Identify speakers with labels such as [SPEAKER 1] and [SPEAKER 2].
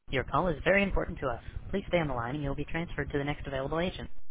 [SPEAKER 1] Your call is very important to us. Please stay on the line and you'll be transferred to the next available agent.